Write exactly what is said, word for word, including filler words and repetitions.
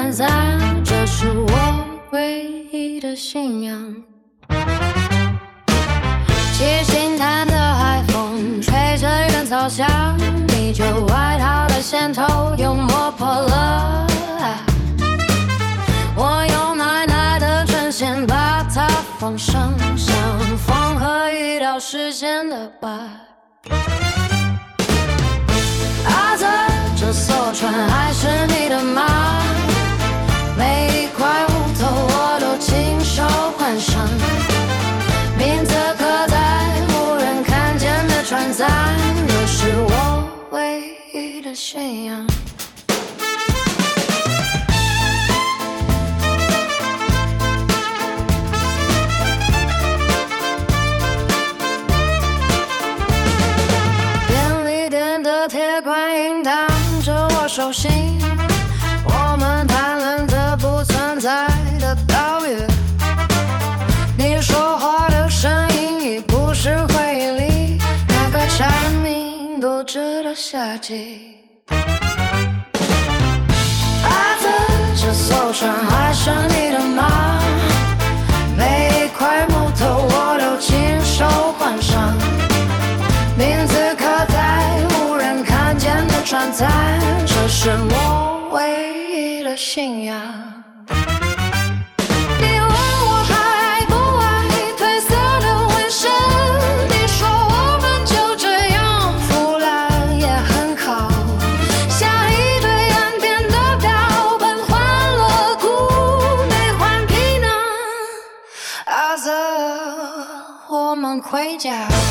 短暂，这是我唯一的信仰。七星潭的海风吹着远草香，你旧外套的线头又磨破了。我用奶奶的针线把它缝上，像风和雨到时间的疤。啊，这这艘船还是你的吗？每一块木头我都亲手换上，名字刻在无人看见的船载，这是我唯一的信仰。便利店的铁观音挡着我手心，我们谈论着不存在的岛屿，你说话的声音已不是回忆里那个蝉鸣多着的夏季。啊，这这艘船还是你的吗？每一块木头我都亲手换上，名字刻在无人看见的船载，这是我唯一的信仰。你问我还爱不爱褪色的纹身，你说我们就这样腐烂也很好，像一对岸边的标本换了骨没换皮囊。啊，这我们回家。